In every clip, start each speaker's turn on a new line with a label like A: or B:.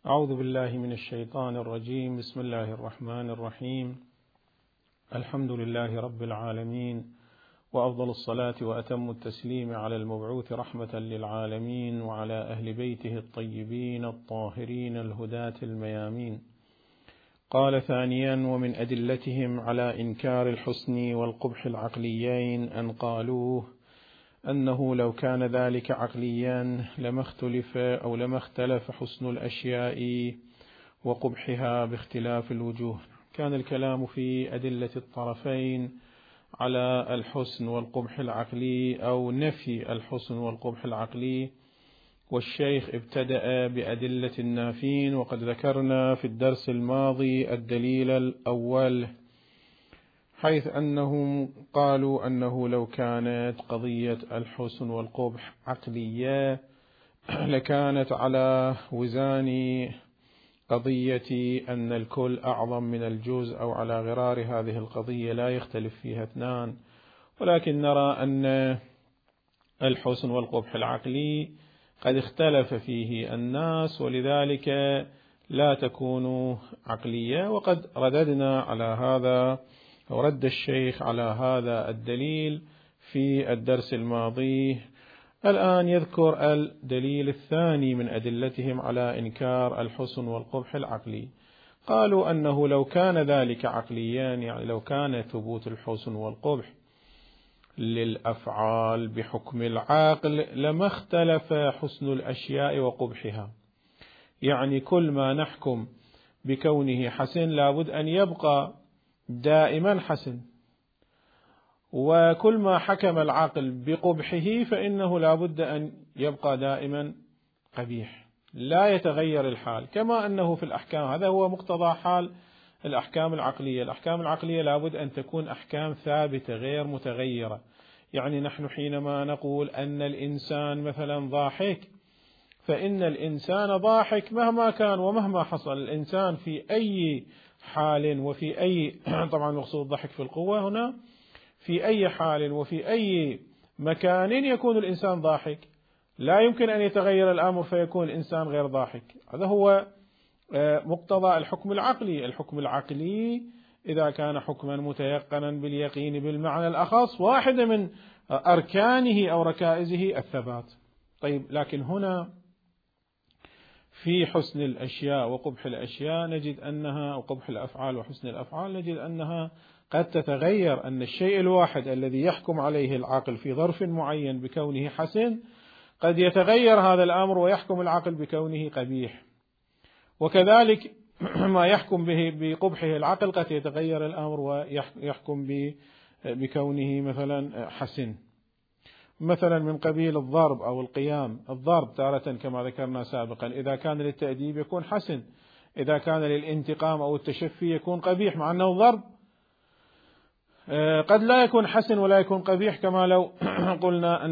A: أعوذ بالله من الشيطان الرجيم. بسم الله الرحمن الرحيم. الحمد لله رب العالمين، وأفضل الصلاة وأتم التسليم على المبعوث رحمة للعالمين وعلى أهل بيته الطيبين الطاهرين الهداة الميامين. قال ثانيا: ومن أدلتهم على إنكار الحسن والقبح العقليين أن قالوه أنه لو كان ذلك عقليا لما اختلف حسن الأشياء وقبحها باختلاف الوجوه. كان الكلام في أدلة الطرفين على الحسن والقبح العقلي أو نفي الحسن والقبح العقلي، والشيخ ابتدأ بأدلة النافين، وقد ذكرنا في الدرس الماضي الدليل الأول، حيث أنهم قالوا أنه لو كانت قضية الحسن والقبح عقلية لكانت على وزان قضية أن الكل أعظم من الجزء، أو على غرار هذه القضية لا يختلف فيها اثنان. ولكن نرى أن الحسن والقبح العقلي قد اختلف فيه الناس، ولذلك لا تكون عقلية. وقد رددنا على هذا، ورد الشيخ على هذا الدليل في الدرس الماضي. الآن يذكر الدليل الثاني من أدلتهم على إنكار الحسن والقبح العقلي. قالوا أنه لو كان ذلك عقليا، يعني لو كان ثبوت الحسن والقبح للأفعال بحكم العقل لما اختلف حسن الأشياء وقبحها. يعني كل ما نحكم بكونه حسن لابد أن يبقى دائما حسن، وكل ما حكم العقل بقبحه فإنه لابد أن يبقى دائما قبيح، لا يتغير الحال. كما أنه في الأحكام، هذا هو مقتضى حال الأحكام العقلية. الأحكام العقلية لابد أن تكون أحكام ثابتة غير متغيرة. يعني نحن حينما نقول أن الإنسان مثلا ضاحك، فإن الإنسان ضاحك مهما كان ومهما حصل. الإنسان في أي حال وفي أي طبعا مقصود ضحك في القوة هنا، في أي حال وفي أي مكان يكون الإنسان ضاحك، لا يمكن أن يتغير الأمر فيكون الإنسان غير ضاحك. هذا هو مقتضى الحكم العقلي. الحكم العقلي إذا كان حكما متيقنا باليقين بالمعنى الأخص، واحدة من أركانه أو ركائزه الثبات. طيب، لكن هنا في حسن الأشياء وقبح الأشياء نجد أنها، أو قبح الأفعال وحسن الأفعال، نجد أنها قد تتغير. أن الشيء الواحد الذي يحكم عليه العقل في ظرف معين بكونه حسن قد يتغير هذا الأمر ويحكم العقل بكونه قبيح، وكذلك ما يحكم به بقبحه العقل قد يتغير الأمر ويحكم بكونه مثلا حسن. مثلا من قبيل الضرب أو القيام. الضرب تارة كما ذكرنا سابقا إذا كان للتأديب يكون حسن، إذا كان للانتقام أو التشفي يكون قبيح، مع أنه ضرب قد لا يكون حسن ولا يكون قبيح، كما لو قلنا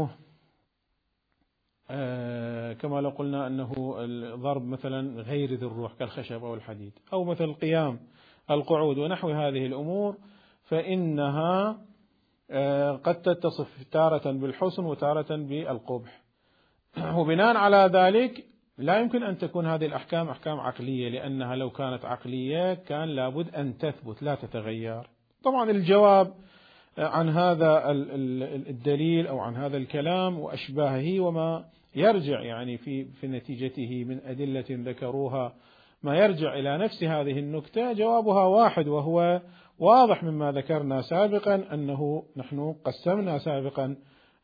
A: أنه الضرب مثلا غير ذي الروح كالخشب أو الحديد، أو مثل القيام القعود ونحو هذه الأمور، فإنها قد تتصف تارة بالحسن وتارة بالقبح. وبناء على ذلك لا يمكن أن تكون هذه الأحكام أحكام عقلية، لأنها لو كانت عقلية كان لابد أن تثبت لا تتغير. طبعا الجواب عن هذا الدليل أو عن هذا الكلام وأشباهه وما يرجع يعني في نتيجته من أدلة ذكروها ما يرجع إلى نفس هذه النكتة، جوابها واحد، وهو واضح مما ذكرنا سابقا، أنه نحن قسمنا سابقا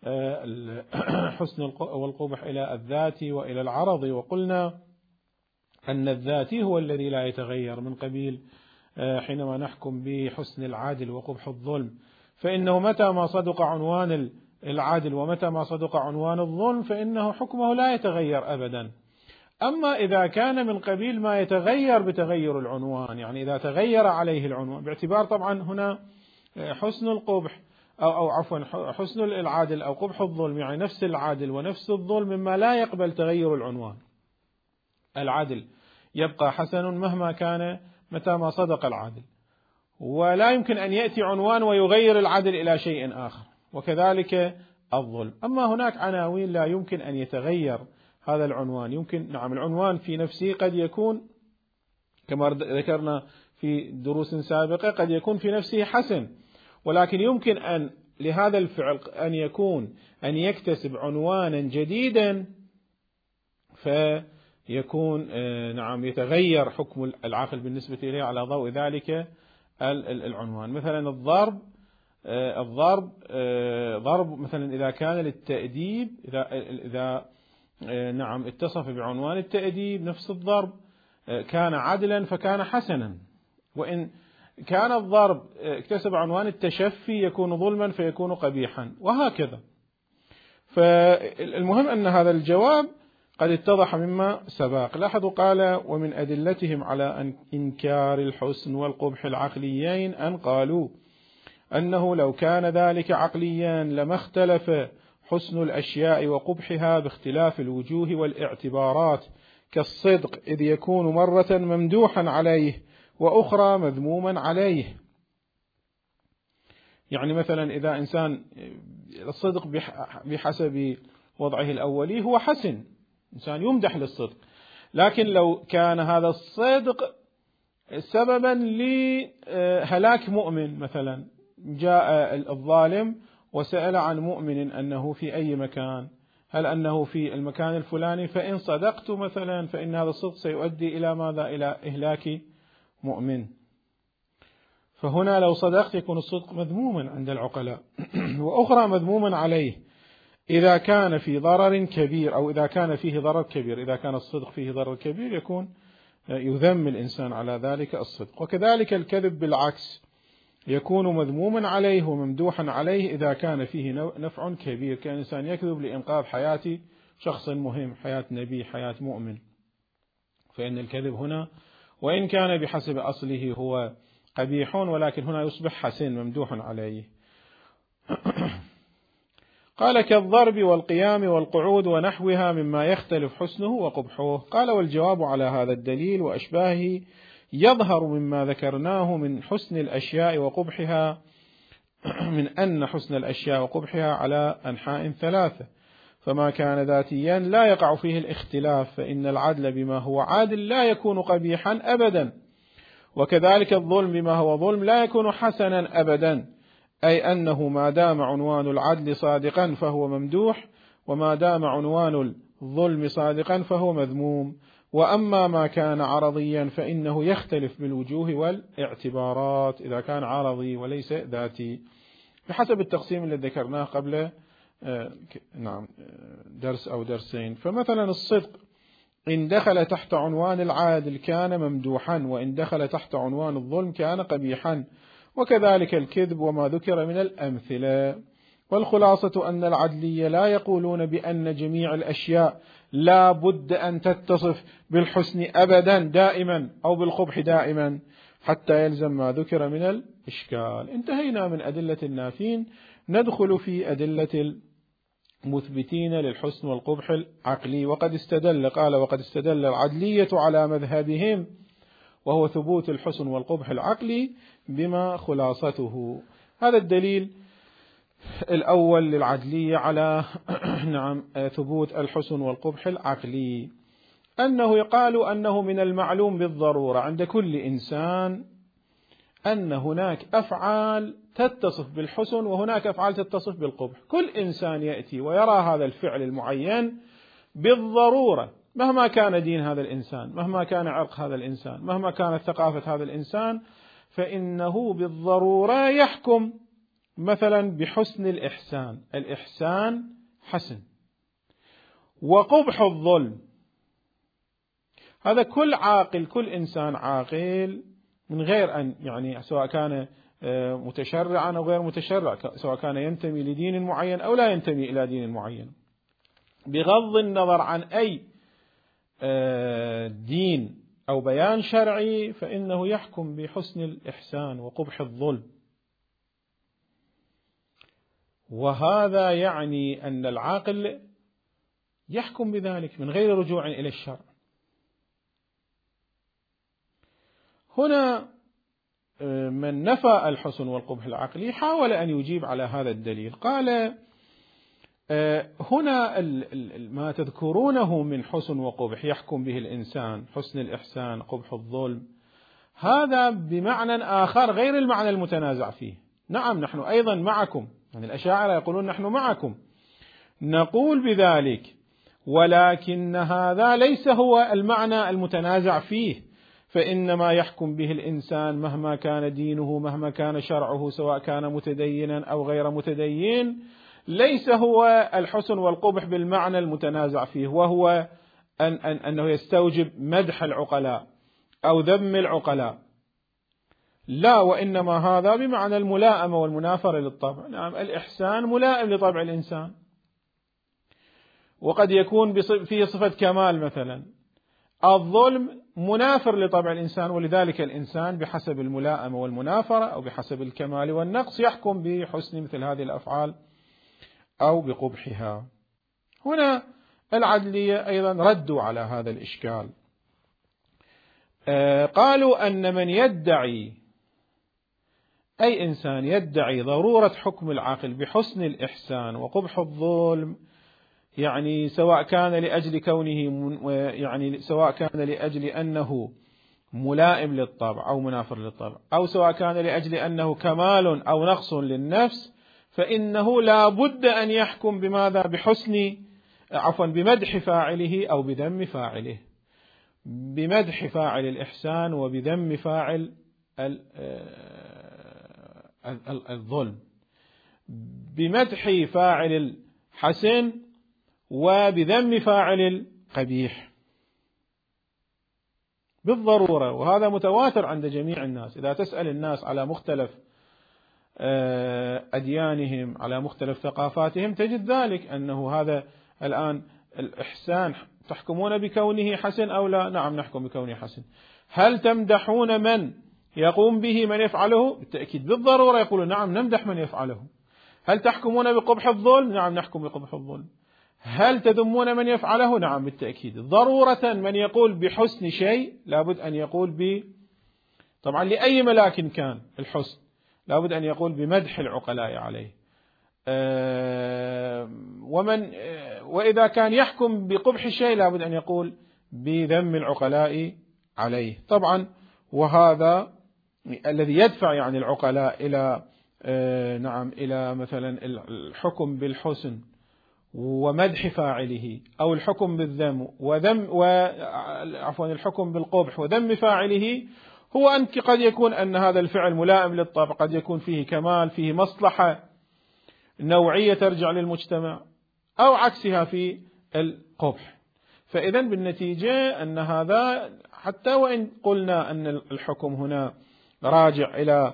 A: الحسن والقبح إلى الذاتي وإلى العرضي، وقلنا أن الذاتي هو الذي لا يتغير، من قبيل حينما نحكم بحسن العادل وقبح الظلم، فإنه متى ما صدق عنوان العادل ومتى ما صدق عنوان الظلم فإنه حكمه لا يتغير أبدا. أما إذا كان من قبيل ما يتغير بتغير العنوان، يعني إذا تغير عليه العنوان، باعتبار طبعا هنا حسن القبح أو عفوا حسن العادل أو قبح الظلم، يعني نفس العادل ونفس الظلم مما لا يقبل تغير العنوان. العادل يبقى حسن مهما كان متى ما صدق العادل، ولا يمكن أن يأتي عنوان ويغير العدل إلى شيء آخر، وكذلك الظلم. أما هناك عناوين لا يمكن أن يتغير هذا العنوان. يمكن نعم العنوان في نفسه قد يكون كما ذكرنا في دروس سابقة قد يكون في نفسه حسن، ولكن يمكن أن لهذا الفعل أن يكتسب عنوانا جديدا فيكون نعم يتغير حكم العقل بالنسبة إليه على ضوء ذلك العنوان. مثلا الضرب ضرب مثلا إذا كان للتأديب، إذا نعم اتصف بعنوان التأديب نفس الضرب كان عدلا فكان حسنا، وإن كان الضرب اكتسب عنوان التشفي يكون ظلما فيكون قبيحا، وهكذا. فالمهم أن هذا الجواب قد اتضح مما سبق. لاحظوا قال: ومن أدلتهم على إنكار الحسن والقبح العقليين أن قالوا أنه لو كان ذلك عقليا لما اختلف حسن الأشياء وقبحها باختلاف الوجوه والاعتبارات، كالصدق إذ يكون مرة ممدوحا عليه وأخرى مذموما عليه. يعني مثلا إذا إنسان الصدق بحسب وضعه الأولي هو حسن، إنسان يمدح للصدق، لكن لو كان هذا الصدق سببا لهلاك مؤمن، مثلا جاء الظالم وسأل عن مؤمن أنه في أي مكان، هل أنه في المكان الفلاني، فإن صدقت مثلا فإن هذا الصدق سيؤدي إلى ماذا؟ إلى إهلاك مؤمن. فهنا لو صدقت يكون الصدق مذموما عند العقلاء وأخرى مذموما عليه إذا كان في ضرر كبير، أو إذا كان فيه ضرر كبير. إذا كان الصدق فيه ضرر كبير يكون يذم الإنسان على ذلك الصدق. وكذلك الكذب بالعكس يكون مذموما عليه وممدوحا عليه إذا كان فيه نفع كبير، كان الإنسان يكذب لإنقاذ حياة شخص مهم، حياة نبي، حياة مؤمن، فإن الكذب هنا وإن كان بحسب أصله هو قبيح ولكن هنا يصبح حسن ممدوح عليه. قال: كالضرب والقيام والقعود ونحوها مما يختلف حسنه وقبحه. قال: والجواب على هذا الدليل وأشباهه يظهر مما ذكرناه من حسن الأشياء وقبحها، من أن حسن الأشياء وقبحها على أنحاء ثلاثة، فما كان ذاتيا لا يقع فيه الاختلاف، فإن العدل بما هو عادل لا يكون قبيحا أبدا، وكذلك الظلم بما هو ظلم لا يكون حسنا أبدا، أي أنه ما دام عنوان العدل صادقا فهو ممدوح، وما دام عنوان الظلم صادقا فهو مذموم. وأما ما كان عرضيا فإنه يختلف بالوجوه والاعتبارات إذا كان عرضي وليس ذاتي، بحسب التقسيم الذي ذكرناه قبل درس أو درسين. فمثلا الصدق إن دخل تحت عنوان العادل كان ممدوحا، وإن دخل تحت عنوان الظلم كان قبيحا، وكذلك الكذب وما ذكر من الأمثلة. والخلاصة أن العدلية لا يقولون بأن جميع الأشياء لا بد أن تتصف بالحسن أبدا دائما أو بالقبح دائما حتى يلزم ما ذكر من الإشكال. انتهينا من أدلة النافين، ندخل في أدلة المثبتين للحسن والقبح العقلي. وقد استدل العدلية على مذهبهم وهو ثبوت الحسن والقبح العقلي بما خلاصته. هذا الدليل الأول للعدلية على ثبوت الحسن والقبح العقلي، أنه يقال أنه من المعلوم بالضرورة عند كل إنسان أن هناك أفعال تتصف بالحسن وهناك أفعال تتصف بالقبح. كل إنسان يأتي ويرى هذا الفعل المعين بالضرورة، مهما كان دين هذا الإنسان، مهما كان عرق هذا الإنسان، مهما كانت ثقافة هذا الإنسان، فإنه بالضرورة يحكم مثلا بحسن الإحسان، الإحسان حسن، وقبح الظلم. هذا كل عاقل، كل إنسان عاقل من غير أن سواء كان متشرعا أو غير متشرع، سواء كان ينتمي لدين معين أو لا ينتمي إلى دين معين، بغض النظر عن أي دين أو بيان شرعي، فإنه يحكم بحسن الإحسان وقبح الظلم. وهذا يعني أن العاقل يحكم بذلك من غير رجوع إلى الشرع. هنا من نفى الحسن والقبح العقلي حاول أن يجيب على هذا الدليل، قال: هنا ما تذكرونه من حسن وقبح يحكم به الإنسان، حسن الإحسان، قبح الظلم، هذا بمعنى آخر غير المعنى المتنازع فيه. نعم نحن أيضا معكم، يعني الأشاعرة يقولون نحن معكم، نقول بذلك، ولكن هذا ليس هو المعنى المتنازع فيه، فإنما يحكم به الإنسان مهما كان دينه، مهما كان شرعه، سواء كان متدينا أو غير متدين، ليس هو الحسن والقبح بالمعنى المتنازع فيه، وهو أنه يستوجب مدح العقلاء أو ذم العقلاء، لا، وإنما هذا بمعنى الملائمة والمنافرة للطبع. نعم الإحسان ملائم لطبع الإنسان، وقد يكون فيه صفة كمال مثلا، الظلم منافر لطبع الإنسان، ولذلك الإنسان بحسب الملائمة والمنافرة أو بحسب الكمال والنقص يحكم بحسن مثل هذه الأفعال أو بقبحها. هنا العدلية أيضا ردوا على هذا الإشكال، قالوا أن من يدعي، أي إنسان يدعي ضرورة حكم العاقل بحسن الإحسان وقبح الظلم، يعني سواء كان لأجل كونه، يعني سواء كان لأجل أنه ملائم للطبع أو منافر للطبع، أو سواء كان لأجل أنه كمال أو نقص للنفس، فإنه لا بد أن يحكم بماذا؟ بمدح فاعله أو بذم فاعله، بمدح فاعل الإحسان وبذم فاعل الظلم، بمدح فاعل الحسن وبذم فاعل القبيح بالضرورة. وهذا متواتر عند جميع الناس، إذا تسأل الناس على مختلف أديانهم، على مختلف ثقافاتهم، تجد ذلك، أنه هذا الآن الإحسان تحكمون بكونه حسن أو لا؟ نعم نحكم بكونه حسن. هل تمدحون من يقوم به، من يفعله؟ بالتأكيد بالضرورة يقولون نعم نمدح من يفعله. هل تحكمون بقبح الظلم؟ نعم نحكم بقبح الظلم. هل تذمون من يفعله؟ نعم بالتأكيد. ضرورة من يقول بحسن شيء لابد أن يقول طبعا لأي ملاك كان الحسن، لابد أن يقول بمدح العقلاء عليه، وإذا كان يحكم بقبح شيء لابد أن يقول بذم العقلاء عليه. طبعا وهذا الذي يدفع يعني العقلاء إلى مثلا الحكم بالحسن ومدح فاعله، أو الحكم بالذم الحكم بالقبح وذم فاعله، هو أن قد يكون أن هذا الفعل ملائم للطبع، قد يكون فيه كمال، فيه مصلحة نوعية ترجع للمجتمع، أو عكسها في القبح. فإذا بالنتيجة أن هذا، حتى وإن قلنا أن الحكم هنا راجع إلى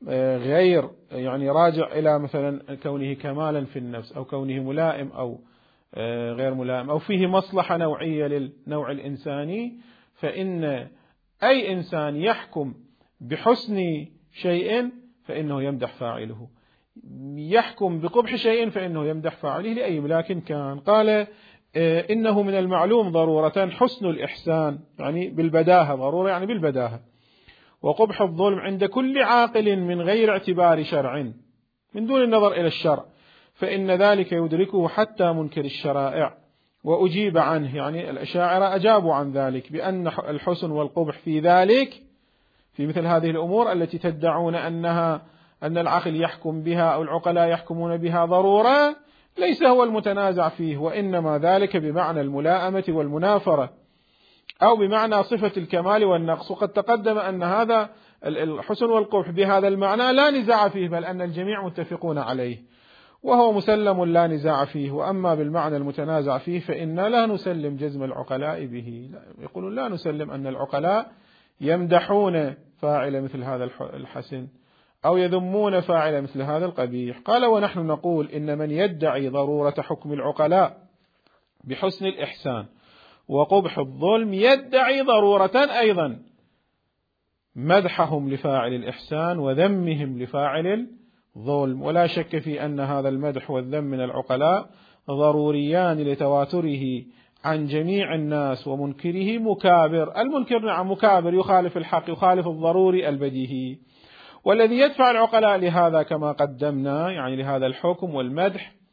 A: راجع إلى مثلا كونه كمالا في النفس، أو كونه ملائم أو غير ملائم، أو فيه مصلحة نوعية للنوع الإنساني، فإن أي إنسان يحكم بحسن شيء فإنه يمدح فاعله، يحكم بقبح شيء فإنه يمدح فاعله لأي ملاك كان. قال إنه من المعلوم ضرورة حسن الإحسان، يعني بالبداهة، ضرورة يعني بالبداهة، وقبح الظلم عند كل عاقل من غير اعتبار شرع، من دون النظر إلى الشرع، فإن ذلك يدركه حتى منكر الشرائع. وأجيب عنه، يعني الأشاعرة أجابوا عن ذلك بأن الحسن والقبح في ذلك، في مثل هذه الأمور التي تدعون أن العقل يحكم بها أو العقلاء يحكمون بها ضرورة، ليس هو المتنازع فيه، وإنما ذلك بمعنى الملائمة والمنافرة، أو بمعنى صفة الكمال والنقص. وقد تقدم أن هذا الحسن والقبح بهذا المعنى لا نزاع فيه، بل أن الجميع متفقون عليه، وهو مسلم لا نزاع فيه. وأما بالمعنى المتنازع فيه فإنا لا نسلم جزم العقلاء به، يقولون لا نسلم أن العقلاء يمدحون فاعل مثل هذا الحسن أو يذمون فاعل مثل هذا القبيح. قال ونحن نقول إن من يدعي ضرورة حكم العقلاء بحسن الإحسان وقبح الظلم يدعي ضرورة أيضا مدحهم لفاعل الإحسان وذمهم لفاعل الظلم، ولا شك في أن هذا المدح والذم من العقلاء ضروريان لتواتره عن جميع الناس، ومنكره مكابر. المنكر نعم مكابر، يخالف الحق، يخالف الضروري البديهي. والذي يدفع العقلاء لهذا كما قدمنا، يعني لهذا الحكم والمدح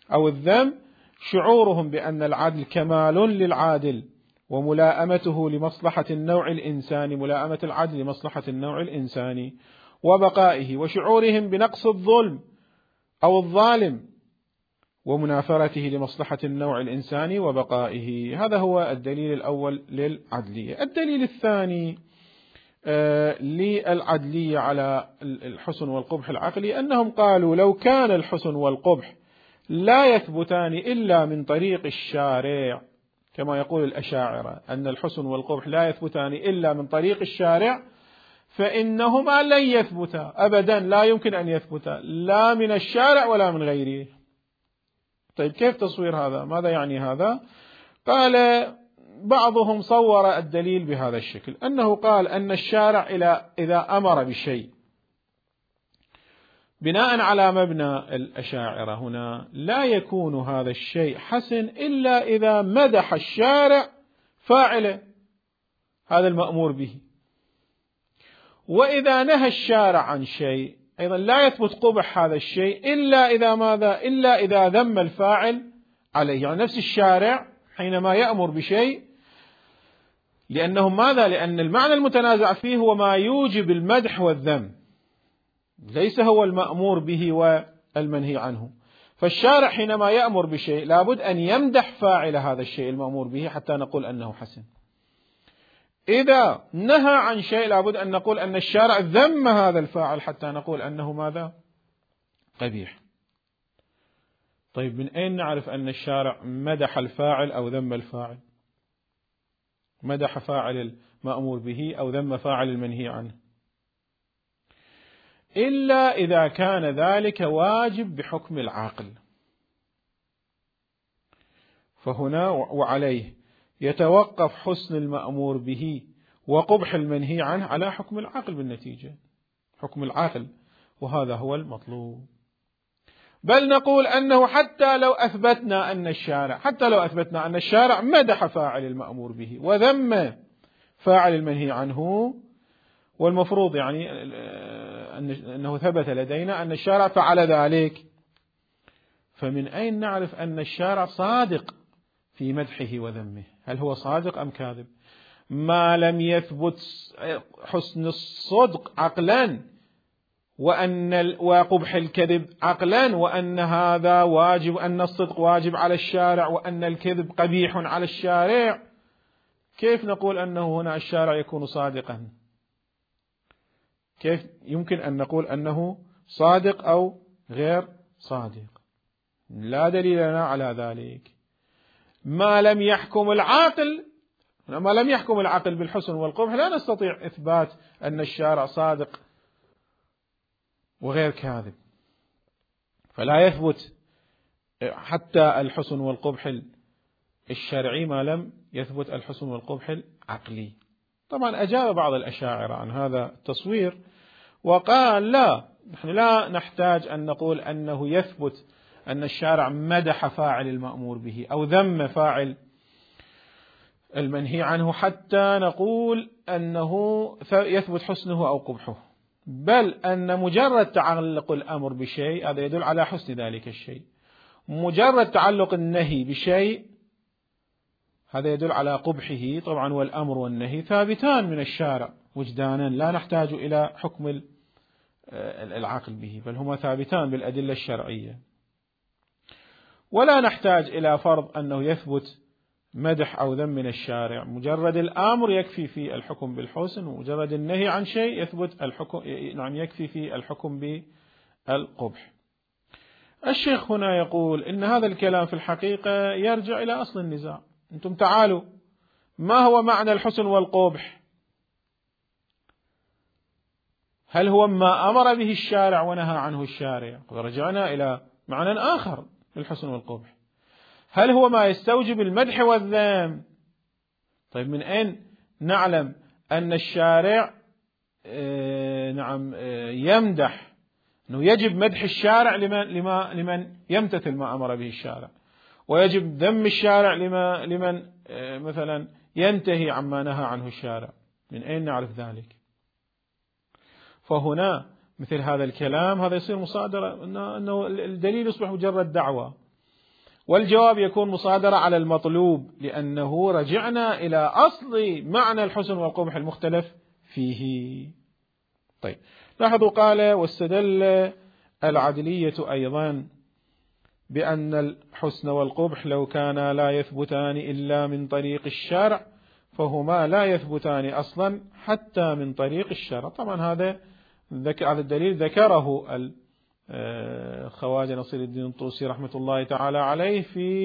A: أو الذم شعورهم بأن العدل كمال للعادل وملائمته لمصلحة النوع الإنساني، ملائمة العدل لمصلحة النوع الإنساني وبقائه، وشعورهم بنقص الظلم أو الظالم ومنافرته لمصلحة النوع الإنساني وبقائه. هذا هو الدليل الأول للعدلية. الدليل الثاني للعدلية على الحسن والقبح العقلي أنهم قالوا لو كان الحسن والقبح لا يثبتان إلا من طريق الشارع، كما يقول الأشاعرة أن الحسن والقبح لا يثبتان إلا من طريق الشارع، فإنهما لن يثبتا أبدا، لا يمكن أن يثبتا لا من الشارع ولا من غيره. طيب كيف تصوير هذا؟ ماذا يعني هذا؟ قال بعضهم صور الدليل بهذا الشكل، أنه قال أن الشارع إذا أمر بشيء بناء على مبنى الأشاعرة هنا لا يكون هذا الشيء حسن إلا إذا مدح الشارع فاعله هذا المأمور به، وإذا نهى الشارع عن شيء أيضا لا يثبت قبح هذا الشيء إلا إذا ماذا؟ إلا إذا ذم الفاعل عليه. يعني نفس الشارع حينما يأمر بشيء، لأنه ماذا؟ لأن المعنى المتنازع فيه هو ما يوجب المدح والذم، ليس هو المأمور به والمنهي عنه. فالشارع حينما يأمر بشيء لابد أن يمدح فاعل هذا الشيء المأمور به حتى نقول أنه حسن. إذا نهى عن شيء لابد أن نقول أن الشارع ذم هذا الفاعل حتى نقول أنه ماذا؟ قبيح. طيب من أين نعرف أن الشارع مدح الفاعل أو ذم الفاعل؟ مدح فاعل المأمور به أو ذم فاعل المنهي عنه؟ إلا إذا كان ذلك واجب بحكم العاقل. فهنا وعليه يتوقف حسن المأمور به وقبح المنهي عنه على حكم العاقل بالنتيجة، حكم العاقل، وهذا هو المطلوب. بل نقول أنه حتى لو أثبتنا أن الشارع مدح فاعل المأمور به وذم فاعل المنهي عنه، والمفروض يعني أنه ثبت لدينا أن الشارع فعل ذلك، فمن أين نعرف أن الشارع صادق في مدحه وذمه؟ هل هو صادق أم كاذب؟ ما لم يثبت حسن الصدق عقلا وقبح الكذب عقلا، وأن هذا واجب، أن الصدق واجب على الشارع وأن الكذب قبيح على الشارع، كيف نقول أنه هنا الشارع يكون صادقا؟ كيف يمكن أن نقول أنه صادق أو غير صادق؟ لا دليل لنا على ذلك. ما لم يحكم العقل بالحسن والقبح لا نستطيع إثبات أن الشارع صادق وغير كاذب، فلا يثبت حتى الحسن والقبح الشرعي ما لم يثبت الحسن والقبح العقلي. طبعا أجاب بعض الأشاعرة عن هذا التصوير وقال لا، نحن لا نحتاج أن نقول أنه يثبت أن الشارع مدح فاعل المأمور به أو ذم فاعل المنهي عنه حتى نقول أنه يثبت حسنه أو قبحه، بل أن مجرد تعلق الأمر بشيء هذا يدل على حسن ذلك الشيء، مجرد تعلق النهي بشيء هذا يدل على قبحه. طبعا والأمر والنهي ثابتان من الشارع وجدانا، لا نحتاج إلى حكم العقل به، بل هما ثابتان بالأدلة الشرعية، ولا نحتاج إلى فرض أنه يثبت مدح أو ذم من الشارع، مجرد الأمر يكفي في الحكم بالحسن، ومجرد النهي عن شيء يثبت الحكم، نعم يكفي في الحكم بالقبح. الشيخ هنا يقول إن هذا الكلام في الحقيقة يرجع إلى أصل النزاع. أنتم تعالوا، ما هو معنى الحسن والقبح؟ هل هو ما أمر به الشارع ونهى عنه الشارع؟ ورجعنا إلى معنى آخر للحسن والقبح. هل هو ما يستوجب المدح والذم؟ طيب من أين نعلم أن الشارع يمدح، أنه يجب مدح الشارع لمن يمتثل ما أمر به الشارع، ويجب ذم الشارع لمن مثلا ينتهي عما نهى عنه الشارع؟ من أين نعرف ذلك؟ فهنا مثل هذا الكلام هذا يصير مصادرة، أنه الدليل يصبح مجرد دعوة، والجواب يكون مصادرة على المطلوب، لأنه رجعنا إلى أصل معنى الحسن والقبح المختلف فيه. طيب لاحظوا قال: واستدل العدلية أيضا بأن الحسن والقبح لو كانا لا يثبتان إلا من طريق الشرع فهما لا يثبتان أصلا حتى من طريق الشرع. طبعا هذا الدليل ذكره خواجة نصير الدين الطوسي رحمة الله تعالى عليه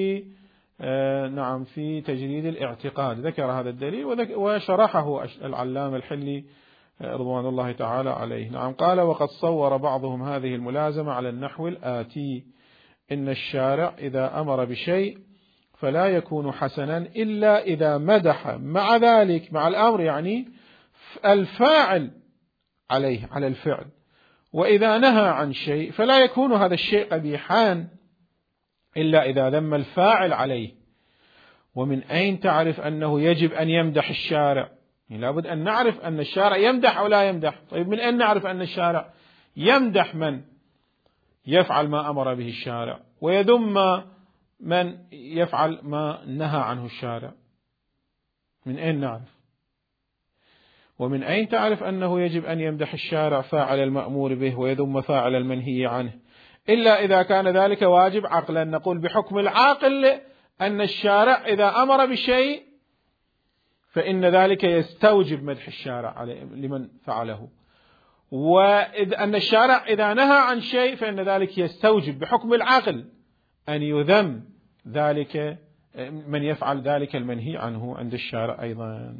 A: في تجريد الاعتقاد، ذكر هذا الدليل وشرحه العلامة الحلي رضوان الله تعالى عليه. قال: وقد صور بعضهم هذه الملازمة على النحو الآتي: إن الشارع إذا أمر بشيء فلا يكون حسنا إلا إذا مدح مع ذلك، مع الأمر يعني الفاعل عليه على الفعل، وإذا نهى عن شيء فلا يكون هذا الشيء قبيحا إلا إذا ذم الفاعل عليه. ومن أين تعرف أنه يجب أن يمدح الشارع؟ يعني لابد أن نعرف أن الشارع يمدح أو لا يمدح. طيب من أين نعرف أن الشارع يمدح من يفعل ما أمر به الشارع ويذم من يفعل ما نهى عنه الشارع؟ من أين نعرف؟ ومن أين تعرف أنه يجب أن يمدح الشارع فاعل المأمور به ويذم فاعل المنهي عنه؟ إلا إذا كان ذلك واجب عقلا. نقول بحكم العاقل أن الشارع إذا أمر بشيء فإن ذلك يستوجب مدح الشارع لمن فعله، وأن الشارع إذا نهى عن شيء فإن ذلك يستوجب بحكم العقل أن يذم ذلك من يفعل ذلك المنهي عنه عند الشارع أيضا،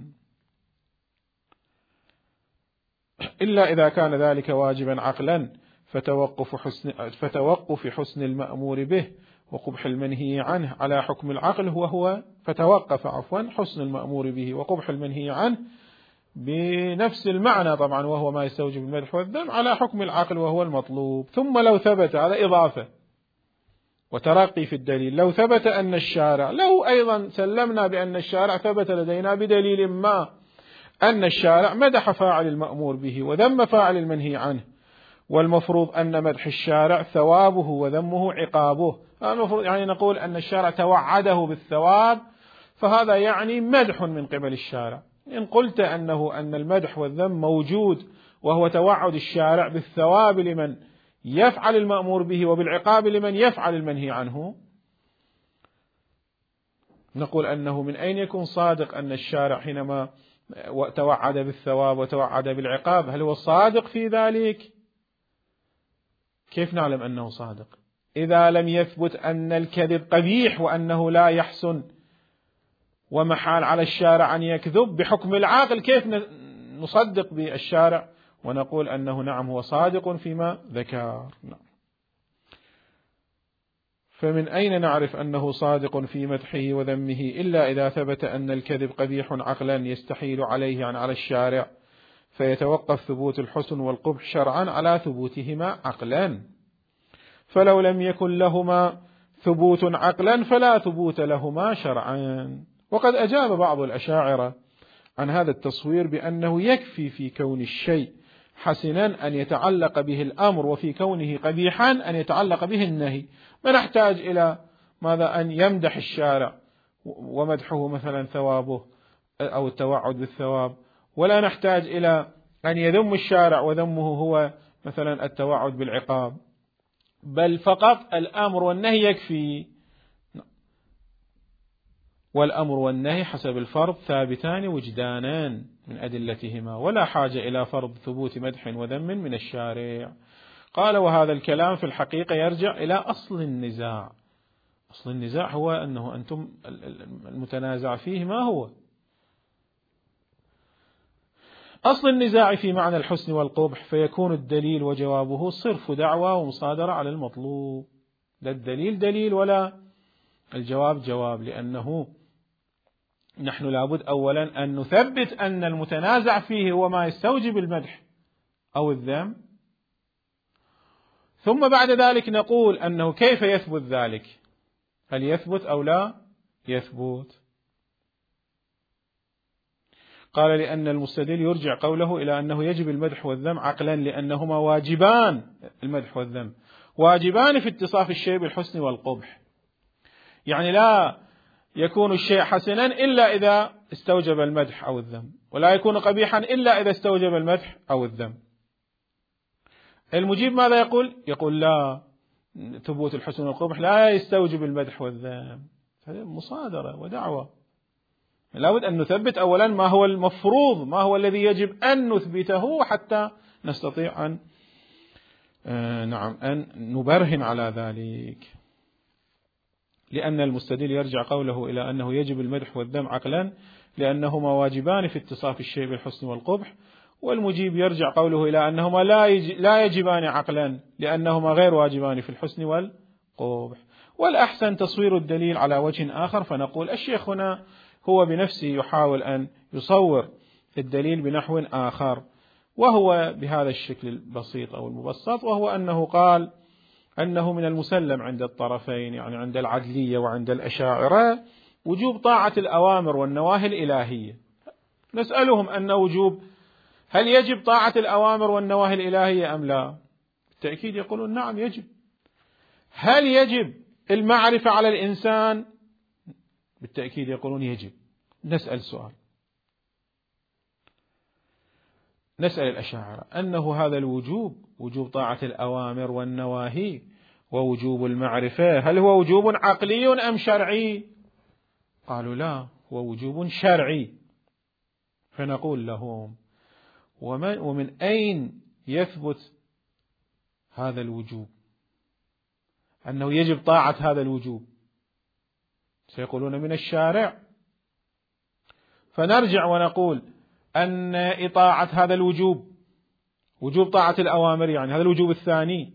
A: إلا إذا كان ذلك واجبا عقلا فتوقف حسن المأمور به وقبح المنهي عنه على حكم العقل فتوقف حسن المأمور به وقبح المنهي عنه بنفس المعنى طبعا، وهو ما يستوجب المدح والذم، على حكم العقل وهو المطلوب. ثم لو ثبت، هذا إضافة وترقي في الدليل، لو ثبت أن الشارع، لو أيضا سلمنا بأن الشارع ثبت لدينا بدليل ما أن الشارع مدح فاعل المأمور به وذم فاعل المنهي عنه، والمفروض أن مدح الشارع ثوابه وذمه عقابه. المفروض يعني نقول أن الشارع توعده بالثواب، فهذا يعني مدح من قبل الشارع. إن قلت أن المدح والذم موجود وهو توعد الشارع بالثواب لمن يفعل المأمور به وبالعقاب لمن يفعل المنهي عنه، نقول أنه من أين يكون صادق أن الشارع حينما توعد بالثواب وتوعد بالعقاب هل هو صادق في ذلك؟ كيف نعلم أنه صادق إذا لم يثبت أن الكذب قبيح وأنه لا يحسن ومحال على الشارع أن يكذب بحكم العاقل؟ كيف نصدق بالشارع ونقول أنه نعم هو صادق فيما ذكر؟ فمن أين نعرف أنه صادق في مدحه وذمه إلا إذا ثبت أن الكذب قبيح عقلا يستحيل عليه على الشارع، فيتوقف ثبوت الحسن والقبح شرعا على ثبوتهما عقلا. فلو لم يكن لهما ثبوت عقلا فلا ثبوت لهما شرعا. وقد أجاب بعض الأشاعرة عن هذا التصوير بأنه يكفي في كون الشيء حسنا أن يتعلق به الأمر، وفي كونه قبيحا أن يتعلق به النهي. ما نحتاج إلى ماذا؟ أن يمدح الشارع ومدحه مثلا ثوابه أو التوعد بالثواب، ولا نحتاج إلى أن يذم الشارع وذمه هو مثلا التوعد بالعقاب، بل فقط الأمر والنهي يكفي. والأمر والنهي حسب الفرض ثابتان وجدانان من أدلتهما، ولا حاجة إلى فرض ثبوت مدح وذم من الشارع. قال: وهذا الكلام في الحقيقة يرجع إلى أصل النزاع. أصل النزاع هو أنه أنتم المتنازع فيه ما هو؟ أصل النزاع في معنى الحسن والقبح، فيكون الدليل وجوابه صرف دعوى ومصادرة على المطلوب. لا الدليل دليل ولا الجواب جواب، لأنه نحن لابد أولا أن نثبت أن المتنازع فيه هو ما يستوجب المدح أو الذم، ثم بعد ذلك نقول أنه كيف يثبت ذلك، هل يثبت أو لا يثبت. قال: لأن المستدل يرجع قوله إلى أنه يجب المدح والذم عقلا، لأنهما واجبان، المدح والذم واجبان في اتصاف الشيء بالحسن والقبح. يعني لا يكون الشيء حسنا إلا إذا استوجب المدح أو الذم، ولا يكون قبيحا إلا إذا استوجب المدح أو الذم. المجيب ماذا يقول؟ يقول لا، ثبوت الحسن والقبح لا يستوجب المدح والذم. هذه مصادرة ودعوة. لابد أن نثبت أولا ما هو المفروض، ما هو الذي يجب أن نثبته حتى نستطيع أن أن نبرهن على ذلك. لأن المستدل يرجع قوله إلى أنه يجب المدح والذم عقلا لأنهما واجبان في اتصاف الشيء بالحسن والقبح، والمجيب يرجع قوله إلى أنهما لا يجبان عقلا لأنهما غير واجبان في الحسن والقبح. والأحسن تصوير الدليل على وجه آخر، فنقول الشيخ هنا هو بنفسه يحاول أن يصور الدليل بنحو آخر، وهو بهذا الشكل البسيط أو المبسط، وهو أنه قال أنه من المسلم عند الطرفين، يعني عند العدلية وعند الأشاعرة، وجوب طاعة الأوامر والنواهي الإلهية. نسألهم أن وجوب، هل يجب طاعة الأوامر والنواهي الإلهية أم لا؟ بالتأكيد يقولون نعم يجب. هل يجب المعرفة على الإنسان؟ بالتأكيد يقولون يجب. نسأل سؤال، نسأل الأشاعرة أنه هذا الوجوب، وجوب طاعة الأوامر والنواهي ووجوب المعرفة، هل هو وجوب عقلي أم شرعي؟ قالوا لا، هو وجوب شرعي. فنقول لهم ومن أين يثبت هذا الوجوب، أنه يجب طاعة هذا الوجوب؟ سيقولون من الشارع. فنرجع ونقول أن إطاعة هذا الوجوب، وجوب طاعة الأوامر، يعني هذا الوجوب الثاني،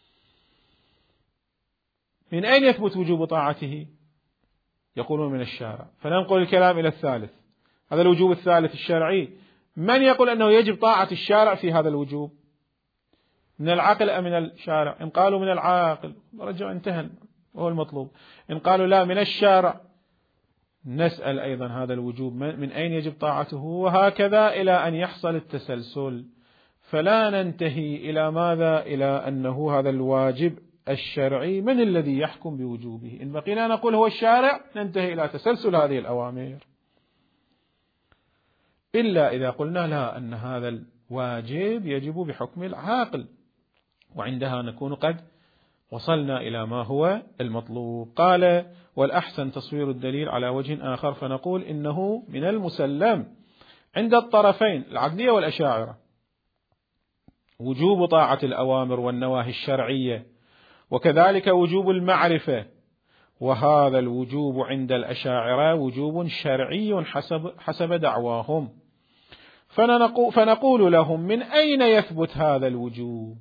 A: من أين يثبت وجوب طاعته؟ يقولون من الشارع. فننقل الكلام إلى الثالث، هذا الوجوب الثالث الشرعي، من يقول أنه يجب طاعة الشارع في هذا الوجوب؟ من العقل أم من الشارع؟ إن قالوا من العاقل رجع انتهى وهو المطلوب. إن قالوا لا من الشارع، نسأل أيضا هذا الوجوب من أين يجب طاعته، وهكذا إلى أن يحصل التسلسل، فلا ننتهي إلى ماذا؟ إلى أنه هذا الواجب الشرعي من الذي يحكم بوجوبه. إن بقينا نقول هو الشارع ننتهي إلى تسلسل هذه الأوامر، إلا إذا قلنا لا، أن هذا الواجب يجب بحكم العاقل، وعندها نكون قد وصلنا إلى ما هو المطلوب. قال والأحسن تصوير الدليل على وجه آخر، فنقول إنه من المسلم عند الطرفين العدلية والأشاعرة وجوب طاعة الأوامر والنواهي الشرعية، وكذلك وجوب المعرفة، وهذا الوجوب عند الأشاعرة وجوب شرعي حسب دعواهم. فنقول لهم من أين يثبت هذا الوجوب؟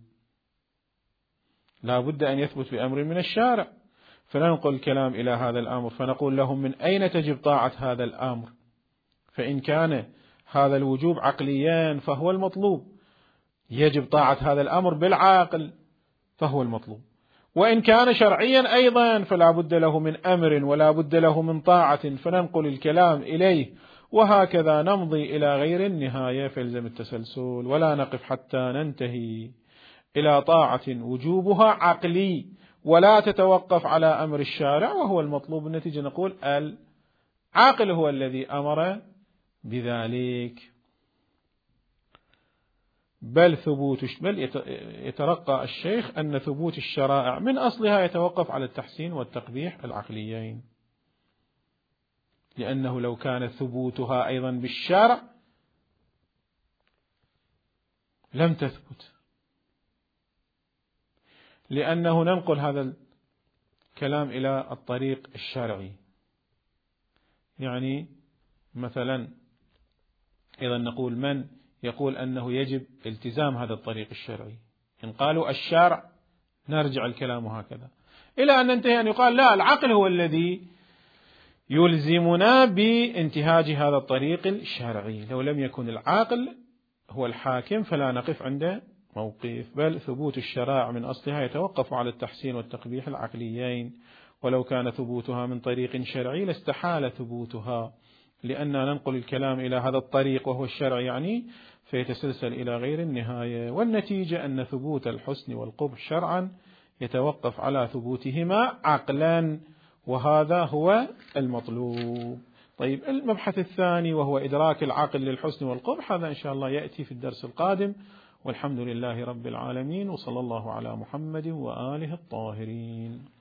A: لا بد أن يثبت بأمر من الشارع. فننقل الكلام إلى هذا الأمر، فنقول لهم من أين تجب طاعة هذا الأمر؟ فإن كان هذا الوجوب عقليا فهو المطلوب، يجب طاعة هذا الأمر بالعاقل فهو المطلوب. وإن كان شرعيا أيضا فلا بد له من أمر ولا بد له من طاعة، فننقل الكلام إليه، وهكذا نمضي إلى غير النهاية. فيلزم التسلسل، ولا نقف حتى ننتهي إلى طاعة وجوبها عقلي ولا تتوقف على أمر الشارع وهو المطلوب. النتيجة نقول العاقل هو الذي أمر بذلك. بل يترقى الشيخ أن ثبوت الشرائع من أصلها يتوقف على التحسين والتقبيح العقليين، لأنه لو كان ثبوتها أيضا بالشرع لم تثبت، لأنه ننقل هذا الكلام إلى الطريق الشرعي. يعني مثلا إذا نقول من يقول أنه يجب التزام هذا الطريق الشرعي، إن قالوا الشارع نرجع الكلام هكذا إلى أن ننتهي أن يقال لا، العقل هو الذي يلزمنا بانتهاج هذا الطريق الشرعي. لو لم يكن العاقل هو الحاكم فلا نقف عند موقف. بل ثبوت الشرائع من أصلها يتوقف على التحسين والتقبيح العقليين، ولو كان ثبوتها من طريق شرعي لاستحال ثبوتها، لأننا ننقل الكلام إلى هذا الطريق وهو الشرع يعني، فيتسلسل إلى غير النهاية. والنتيجة أن ثبوت الحسن والقبح شرعا يتوقف على ثبوتهما عقلا، وهذا هو المطلوب. طيب المبحث الثاني وهو إدراك العقل للحسن والقبح، هذا إن شاء الله يأتي في الدرس القادم، والحمد لله رب العالمين، وصلى الله على محمد وآله الطاهرين.